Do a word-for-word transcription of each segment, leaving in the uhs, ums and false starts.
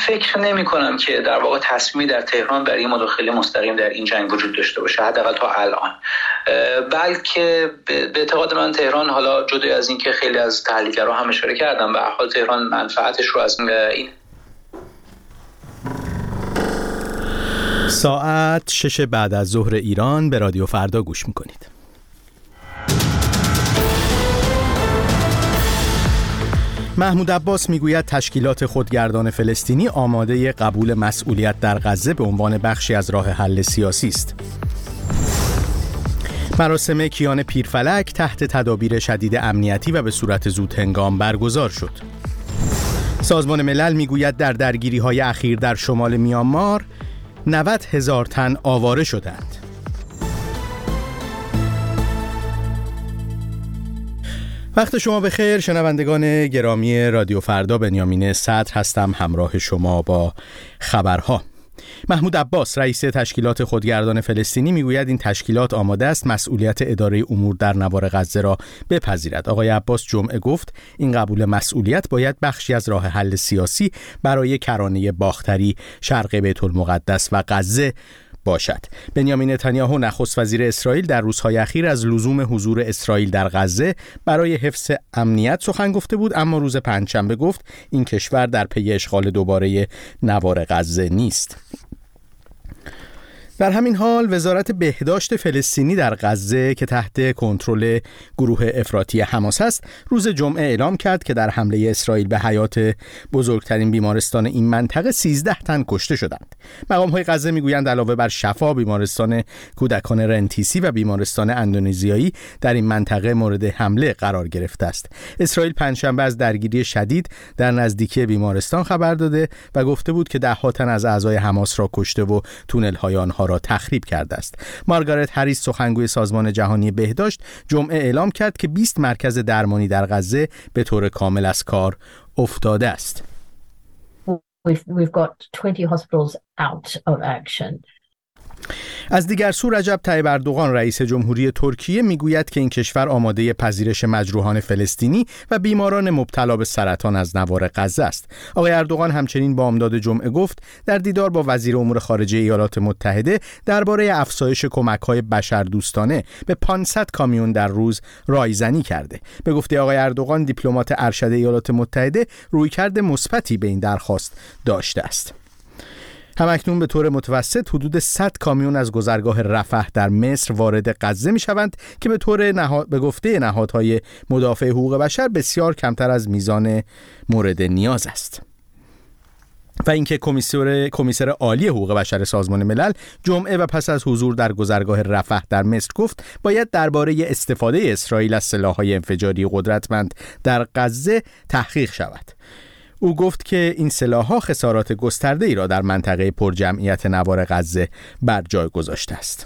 فکر نمی کنم که در واقع تصمیمی در تهران برای مداخله مستقیم در این جنگ وجود داشته باشه، حداقل تا الان. بلکه به اعتقاد من تهران، حالا جدا از این که خیلی از تحلیلگرا هم اشاره کردن، به هر حال تهران منفعتش رو از این ساعت شش بعد از ظهر ایران به رادیو فردا گوش میکنید. محمود عباس میگوید تشکیلات خودگردان فلسطینی آماده قبول مسئولیت در غزه به عنوان بخشی از راه حل سیاسی است. مراسم کیان پیرفلک تحت تدابیر شدید امنیتی و به صورت زود هنگام برگزار شد. سازمان ملل میگوید در درگیری‌های اخیر در شمال میانمار نود هزار تن آواره شدند. وقت شما بخیر شنوندگان گرامی رادیو فردا، بنیامین صدر هستم همراه شما با خبرها. محمود عباس رئیس تشکیلات خودگردان فلسطینی میگوید این تشکیلات آماده است مسئولیت اداره امور در نوار غزه را بپذیرد. آقای عباس جمعه گفت این قبول مسئولیت باید بخشی از راه حل سیاسی برای کرانه باختری، شرق بیت المقدس و غزه باشد. بنیامین نتانیاهو نخست وزیر اسرائیل در روزهای اخیر از لزوم حضور اسرائیل در غزه برای حفظ امنیت سخن گفته بود، اما روز پنجشنبه گفت این کشور در پی اشغال دوباره نوار غزه نیست. در همین حال وزارت بهداشت فلسطینی در غزه که تحت کنترل گروه افراطی حماس است، روز جمعه اعلام کرد که در حمله اسرائیل به حیات بزرگترین بیمارستان این منطقه سیزده تن کشته شدند. مقام‌های غزه میگویند علاوه بر شفا، بیمارستان کودکان رنتیسی و بیمارستان اندونزیایی در این منطقه مورد حمله قرار گرفته است. اسرائیل پنجشنبه از درگیری شدید در نزدیکی بیمارستان خبر داده و گفته بود که ده تن از اعضای حماس را کشته و تونل‌های آنها را تخریب کرده است. مارگارت هریس سخنگوی سازمان جهانی بهداشت جمعه اعلام کرد که بیست مرکز درمانی در غزه به طور کامل از کار افتاده است. We've, we've got twenty hospitals out of action. از دیگر سو رجب طیب اردوغان رئیس جمهوری ترکیه میگوید که این کشور آماده پذیرش مجروحان فلسطینی و بیماران مبتلا به سرطان از نوار غزه است. آقای اردوغان همچنین بامداد جمعه گفت در دیدار با وزیر امور خارجه ایالات متحده درباره افزایش کمک‌های بشردوستانه به پانصد کامیون در روز رایزنی کرده. به گفته آقای اردوغان دیپلمات ارشد ایالات متحده رویکرد مثبتی به این درخواست داشته است. همکنون به طور متوسط حدود صد کامیون از گذرگاه رفح در مصر وارد غزه می شوند که به طور نهاد به گفته نهادهای مدافع حقوق بشر بسیار کمتر از میزان مورد نیاز است. و اینکه کمیسر کمیسر عالی حقوق بشر سازمان ملل جمعه و پس از حضور در گذرگاه رفح در مصر گفت باید درباره استفاده اسرائیل از سلاح‌های انفجاری قدرتمند در غزه تحقیق شود. او گفت که این سلاح‌ها خسارات گسترده‌ای را در منطقه پرجمعیت نوار غزه بر جای گذاشته است.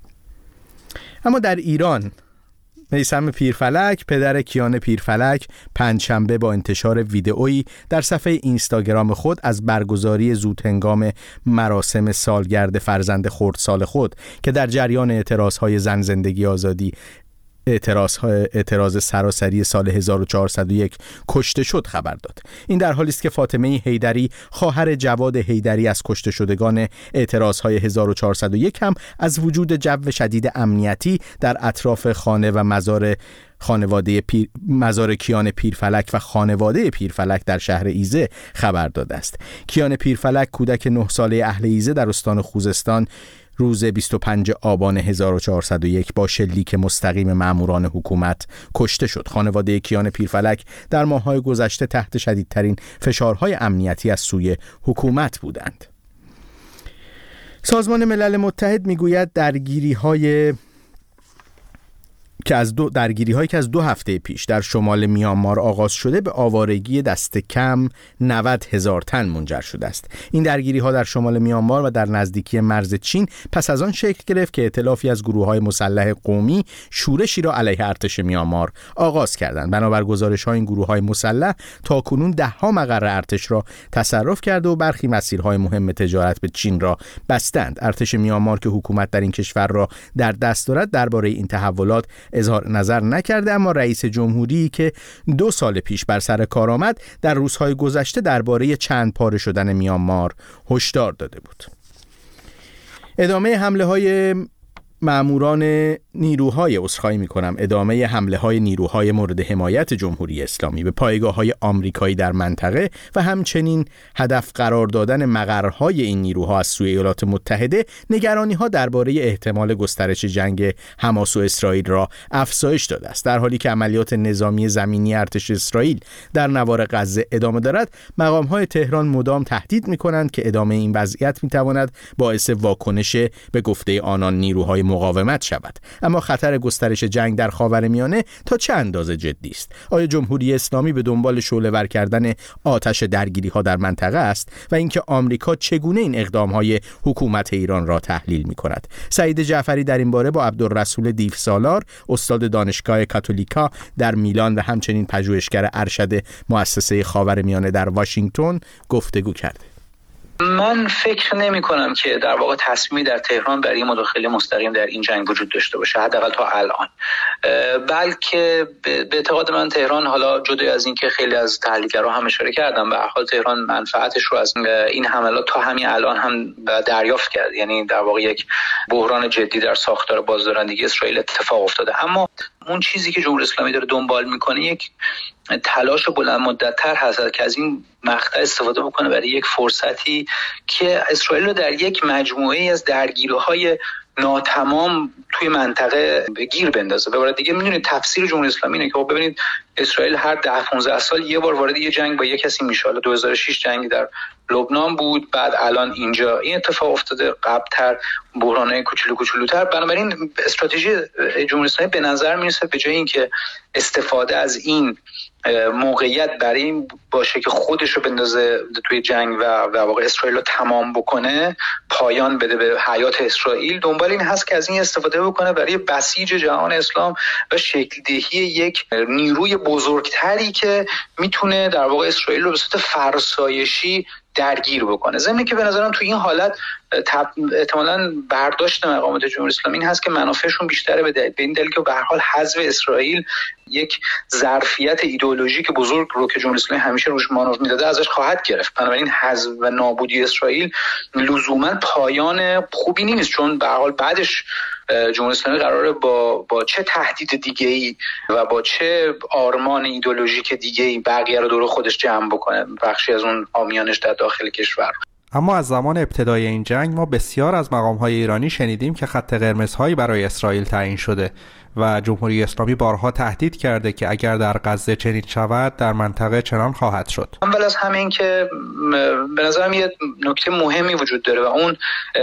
اما در ایران میثم پیرفلک، پدر کیان پیرفلک، پنجشنبه با انتشار ویدئویی در صفحه اینستاگرام خود از برگزاری زودهنگام مراسم سالگرد فرزند خردسال خود که در جریان اعتراض‌های زن زندگی آزادی اعتراض اعتراض سراسری سال هزار و چهارصد و یک کشته شد خبر داد. این در حالی است که فاطمه حیدری خواهر جواد حیدری از کشته شدگان اعتراضهای هزار و چهارصد و یک هم از وجود جو شدید امنیتی در اطراف خانه و مزار خانواده پیر... مزار کیان پیرفلک و خانواده پیرفلک در شهر ایزه خبر داده است. کیان پیرفلک کودک نه ساله اهل ایزه در استان خوزستان روز بیست و پنجم آبان هزار و چهارصد و یک با شلیک مستقیم ماموران حکومت کشته شد. خانواده کیان پیرفلک در ماه‌های گذشته تحت شدیدترین فشارهای امنیتی از سوی حکومت بودند. سازمان ملل متحد میگوید درگیری‌های که از دو درگیری هایی که از دو هفته پیش در شمال میانمار آغاز شده به آوارگی دست کم نود هزار تن منجر شده است. این درگیری ها در شمال میانمار و در نزدیکی مرز چین پس از آن شکل گرفت که ائتلافی از گروه های مسلح قومی شورشی را علیه ارتش میانمار آغاز کردند. بنابر گزارش ها این گروه های مسلح تاکنون ده ها مقر ارتش را تصرف کرده و برخی مسیرهای مهم تجارت به چین را بستند. ارتش میانمار که حکومت در این کشور را در دست دارد درباره این تحولات اظهار نظر نکرده، اما رئیس جمهوری که دو سال پیش بر سر کار آمد در روزهای گذشته درباره چند پاره شدن میانمار هشدار داده بود. ادامه حمله های ماموران نیروهای عذرخواهی می‌کنم ادامه حمله های نیروهای مورد حمایت جمهوری اسلامی به پایگاه‌های آمریکایی در منطقه و همچنین هدف قرار دادن مقرهای این نیروها از سوی ایالات متحده نگرانی‌ها درباره احتمال گسترش جنگ حماس و اسرائیل را افزایش داده است. در حالی که عملیات نظامی زمینی ارتش اسرائیل در نوار غزه ادامه دارد، مقام‌های تهران مدام تهدید می‌کنند که ادامه این وضعیت می‌تواند باعث واکنش به گفته آنان نیروهای مقاومت شود. اما خطر گسترش جنگ در خاورمیانه تا چه اندازه جدی است؟ آیا جمهوری اسلامی به دنبال شعله‌ور کردن آتش درگیری‌ها در منطقه است و اینکه آمریکا چگونه این اقدام‌های حکومت ایران را تحلیل می‌کند؟ سعید جعفری در این باره با عبدالرسول دیوسالار، استاد دانشگاه کاتولیکا در میلان و همچنین پژوهشگر ارشد مؤسسه خاورمیانه در واشنگتن گفتگو کرده. من فکر نمی کنم که در واقع تصمیمی در تهران برای مداخله مستقیم در این جنگ وجود داشته باشه، حداقل تا الان. بلکه به اعتقاد من تهران، حالا جدا از این که خیلی از تحلیلگرا هم اشاره کردن، به هر حال تهران منفعتش رو از این حملات تا همین الان هم دریافت کرد. یعنی در واقع یک بحران جدی در ساختار بازدارندگی اسرائیل اتفاق افتاده. اما اون چیزی که جمهوری اسلامی داره دنبال میکنه یک تلاش بلند مدت‌تر هست که از این مقطع استفاده بکنه برای یک فرصتی که اسرائیل رو در یک مجموعه از درگیری‌های ناتمام توی منطقه گیر بندازه. به عبارت دیگه میدونید تفسیر جمهوری اسلامی اینه که خب ببینید اسرائیل هر ده پانزده سال یه بار وارد یه جنگ با یه کسی میشه. حالا دو هزار و شش جنگی در لبنان بود، بعد الان اینجا این اتفاق افتاده، قبل‌تر بحران‌های کوچولو کوچولوتر. بنابراین استراتژی جمهوری اسلامی به نظر میرسه به جای اینکه استفاده از این موقعیت برای این باشه که خودش رو بندازه توی جنگ و واقع اسرائیل رو تمام بکنه، پایان بده به حیات اسرائیل، دنبال این هست که از این استفاده بکنه برای بسیج جهان اسلام و شکل دهی یک نیروی بزرگتری که میتونه در واقع اسرائیل رو به صورت فرسایشی درگیر بکنه. ضمن که به نظرم تو این حالت احتمالاً برداشت مقامات جمهوری اسلامی این هست که منافعشون بیشتره به این دلیل که به هر حال حذف اسرائیل یک ظرفیت ایدئولوژیک بزرگ رو که جمهوری اسلامی همیشه روش مانور میداده ازش خواهد گرفت. بنابراین حذف و نابودی اسرائیل لزوما پایان خوبی نیست، چون به هر حال بعدش جمهوری اسلامی قراره با با چه تهدید دیگه‌ای و با چه آرمان ایدئولوژیک دیگه‌ای بقیه رو دور خودش جمع بکنه، بخشی از اون حامیانش در داخل کشور. اما از زمان ابتدای این جنگ ما بسیار از مقام‌های ایرانی شنیدیم که خط قرمزهایی برای اسرائیل تعیین شده و جمهوری اسلامی بارها تهدید کرده که اگر در غزه چنین شود در منطقه چنان خواهد شد. اول از همه این که به نظرم یه نکته مهمی وجود داره و اون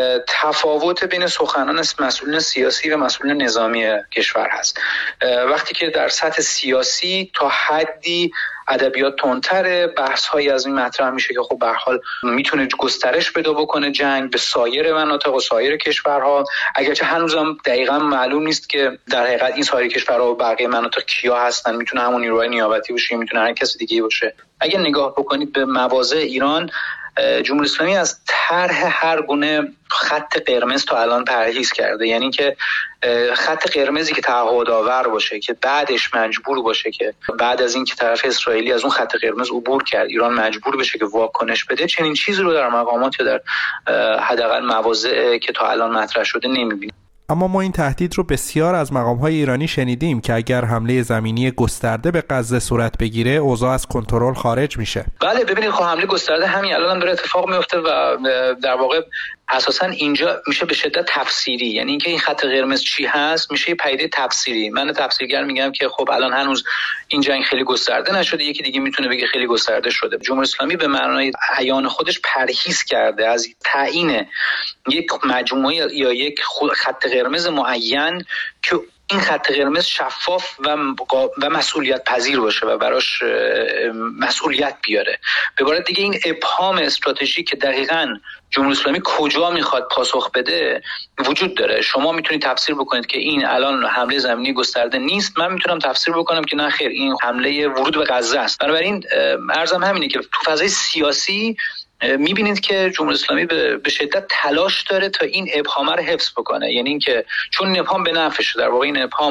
تفاوت بین سخنان مسئولین سیاسی و مسئولین نظامی کشور هست. وقتی که در سطح سیاسی تا حدی ادبیات تندتره، بحث‌هایی از این مطرح میشه که خب به هر حال میتونه گسترش پیدا بکنه جنگ به سایر مناطق و سایر کشورها، اگرچه هنوزم دقیقاً معلوم نیست که در حقیقت این سایر کشورها و بقیه مناطق کیا هستن. میتونه همون نیروهای نیابتی باشه، میتونه هر کسی دیگه باشه. اگه نگاه بکنید به مواضع ایران، جمهوری اسلامی از طرح هر گونه خط قرمز تا الان پرهیز کرده. یعنی که خط قرمزی که تعهدآور باشه که بعدش مجبور باشه که بعد از این که طرف اسرائیلی از اون خط قرمز عبور کرد ایران مجبور بشه که واکنش بده، چنین چیزی رو در مقامات یا در حداقل مواضع که تا الان مطرح شده نمی‌بینیم. اما ما این تهدید رو بسیار از مقام‌های ایرانی شنیدیم که اگر حمله زمینی گسترده به غزه صورت بگیره اوضاع از کنترل خارج میشه. بله ببینید خب حمله گسترده همین الان هم داره اتفاق میفته و در واقع اساسا اینجا میشه به شدت تفسیری، یعنی اینکه این خط قرمز چی هست میشه یه پدیده تفسیری. من تفسیرگر میگم که خب الان هنوز این جنگ خیلی گسترده نشده، یکی دیگه میتونه بگه خیلی گسترده شده. جمهوری اسلامی به معنای عیان خودش پرهیز کرده از تعیین یک مجموعه یا یک خط قرمز معین که این خط قرمز شفاف و و مسئولیت پذیر باشه و براش مسئولیت بیاره. به عبارت دیگه این ابهام استراتژیک که دقیقاً جمهوری اسلامی کجا میخواد پاسخ بده وجود داره. شما میتونید تفسیر بکنید که این الان حمله زمینی گسترده نیست، من میتونم تفسیر بکنم که نه خیر این حمله ورود به غزه است. بنابراین عرضم همینه که تو فضای سیاسی میبینید که جمهوری اسلامی به شدت تلاش داره تا این ابهام رو حفظ بکنه. یعنی اینکه چون این ابهام به نفعشه، در واقع این ابهام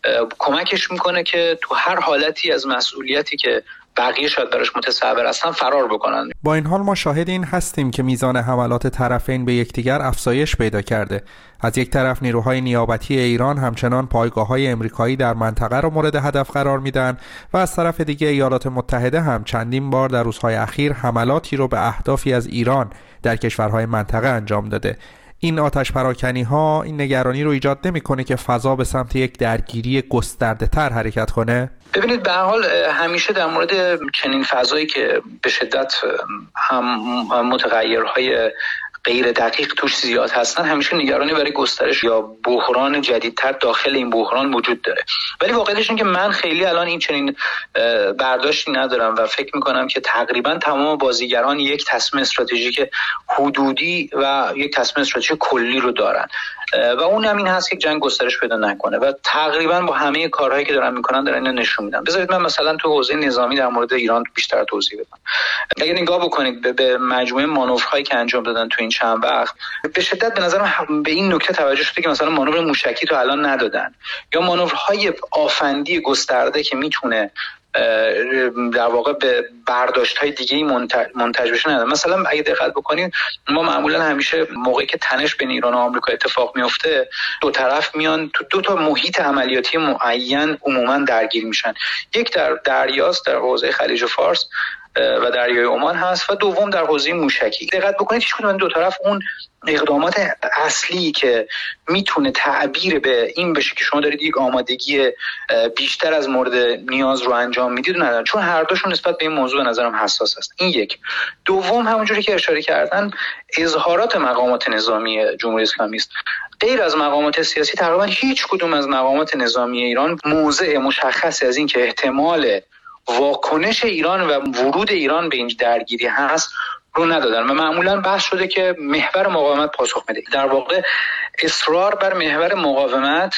کمکش میکنه که تو هر حالتی از مسئولیتی که بقیه شاید براش متصور هستن فرار بکنن. با این حال ما شاهد این هستیم که میزان حملات طرفین به یکدیگر افزایش پیدا کرده. از یک طرف نیروهای نیابتی ایران همچنان پایگاه‌های آمریکایی در منطقه را مورد هدف قرار میدن و از طرف دیگه ایالات متحده هم چندین بار در روزهای اخیر حملاتی رو به اهدافی از ایران در کشورهای منطقه انجام داده. این آتش پراکنی ها این نگرانی رو ایجاد نمی‌کنه که فضا به سمت یک درگیری گسترده تر حرکت کنه؟ ببینید به هر حال همیشه در مورد چنین فضایی که به شدت هم متغیرهای غیر دقیق توش زیاد هستن، همیشه نگرانی برای گسترش یا بحران جدیدتر داخل این بحران وجود داره. ولی واقعیتش اینه که من خیلی الان این چنین برداشتی ندارم و فکر میکنم که تقریبا تمام بازیگران یک تصمیم استراتژیک حدودی و یک تصمیم استراتژیک کلی رو دارن و اون هم این هست که جنگ گسترش پیدا نکنه و تقریبا با همه کارهایی که دارن میکنن دارن اینو نشون میدن. بذارید من مثلا تو حوزه نظامی در مورد ایران بیشتر توضیح بدم. اگه نگاه بکنید به مجموعه مانورهایی که انجام دادن تو این چند وقت، به شدت به نظرم به این نکته توجه شده که مثلا مانور موشکی تو الان ندادن یا مانورهای آفندی گسترده که میتونه در واقع به برداشت‌های دیگه‌ای منتج بشه نداره. مثلا اگه دقت بکنید ما معمولا همیشه موقعی که تنش بین ایران و آمریکا اتفاق میفته دو طرف میان تو دو تا محیط عملیاتی معین عموما درگیر میشن. یک در دریاست در حوزه خلیج فارس و دریای عمان هست و دوم در حوزه موشکی. دقت بکنید هیچ کدوم دو طرف اون اقدامات اصلی که میتونه تعبیر به این بشه که شما دارید یک آمادگی بیشتر از مورد نیاز رو انجام میدید ندارن، چون هر دوشون نسبت به این موضوع به نظرم حساس هست. این یک. دوم همونجوری که اشاره کردن اظهارات مقامات نظامی جمهوری اسلامی است. غیر از مقامات سیاسی تقریبا هیچ کدوم از مقامات نظامی ایران موضع مشخصی از این که احتمال واکنش ایران و ورود ایران به این درگیری هست رو ندادن و معمولا بحث شده که محور مقاومت پاسخ میده. در واقع اصرار بر محور مقاومت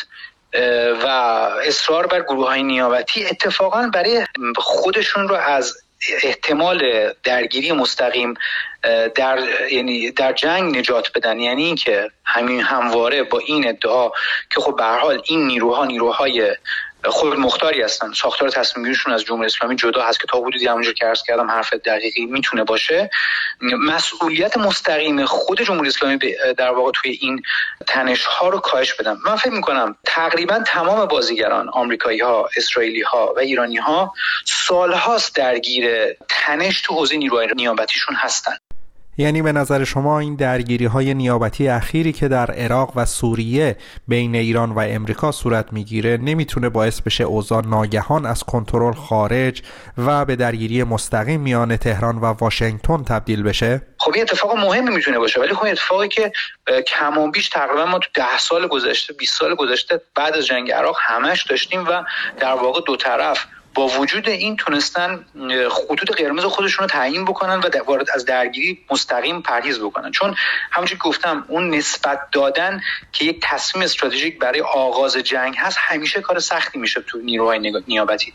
و اصرار بر گروه‌های نیابتی اتفاقا برای خودشون رو از احتمال درگیری مستقیم در یعنی در جنگ نجات بدن، یعنی اینکه همین همواره با این ادعا که خب به هر حال این نیروها نیروهای خود مختاری هستن، ساختار تصمیم گیریشون از جمهوری اسلامی جدا هست که تا حدودی همونجور که عرض کردم حرف دقیقی میتونه باشه، مسئولیت مستقیم خود جمهوری اسلامی در واقع توی این تنش ها رو کاهش بدن. من فکر میکنم تقریبا تمام بازیگران آمریکایی ها، اسرائیلی ها و ایرانی ها سالهاست درگیر تنش تو حوزه نیروهای نیابتیشون هستن. یعنی به نظر شما این درگیری‌های نیابتی اخیری که در عراق و سوریه بین ایران و امریکا صورت میگیره نمیتونه باعث بشه اوضاع ناگهان از کنترل خارج و به درگیری مستقیم میان تهران و واشنگتن تبدیل بشه؟ خب این اتفاق مهمی میتونه باشه، ولی خب اتفاقی که کم و بیش تقریبا ما تو ده سال گذشته بیست سال گذشته بعد از جنگ عراق همش داشتیم و در واقع دو طرف با وجود این تونستن خطوط قرمز خودشون رو تعیین بکنن و وارد از درگیری مستقیم پرهیز بکنن، چون همونجوری که گفتم اون نسبت دادن که یک تصمیم استراتژیک برای آغاز جنگ هست همیشه کار سختی میشه تو نیروهای نیابتی.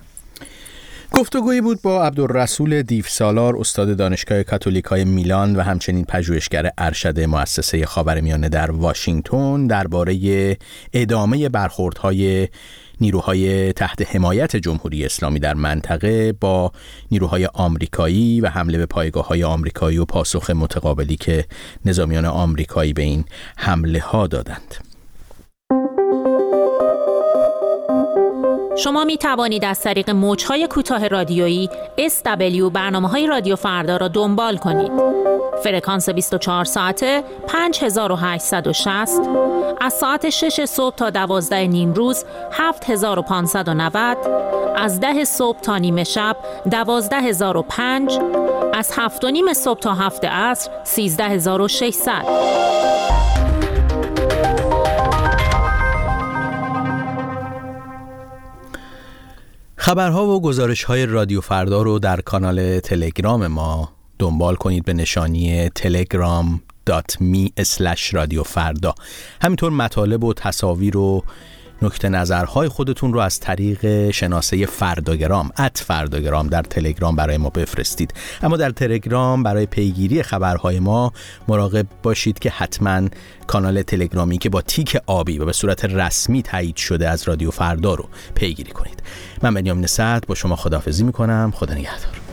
گفتگویی بود با عبدالرسول دیوسالار، استاد دانشگاه کاتولیکای میلان و همچنین پژوهشگر ارشد مؤسسه خاورمیانه در واشنگتن درباره ادامه برخوردهای نیروهای تحت حمایت جمهوری اسلامی در منطقه با نیروهای آمریکایی و حمله به پایگاه‌های آمریکایی و پاسخ متقابلی که نظامیان آمریکایی به این حمله ها دادند. شما می توانید از طریق موج‌های کوتاه رادیویی اس دبلیو برنامه‌های رادیو فردا را دنبال کنید. فرکانس بیست و چهار ساعته پنج هزار و هشتصد و شصت، از ساعت شش صبح تا دوازده نیم روز هفت هزار و پانصد و نود، از ده صبح تا نیمه شب دوازده هزار و پنج، از هفت و نیم صبح تا هفت عصر سیزده هزار و ششصد. خبرها و گزارش‌های رادیو فردا رو در کانال تلگرام ما دنبال کنید به نشانی تلگرام دات می اسلش رادیو فردا. همینطور مطالب و تصاویر و نکته نظرهای خودتون رو از طریق شناسه فرداگرام ات فرداگرام در تلگرام برای ما بفرستید. اما در تلگرام برای پیگیری خبرهای ما مراقب باشید که حتما کانال تلگرامی که با تیک آبی و به صورت رسمی تایید شده از رادیو فردا رو پیگیری کنید. من بنیامین سعد با شما خداحافظی میکنم. خدا نگهدار.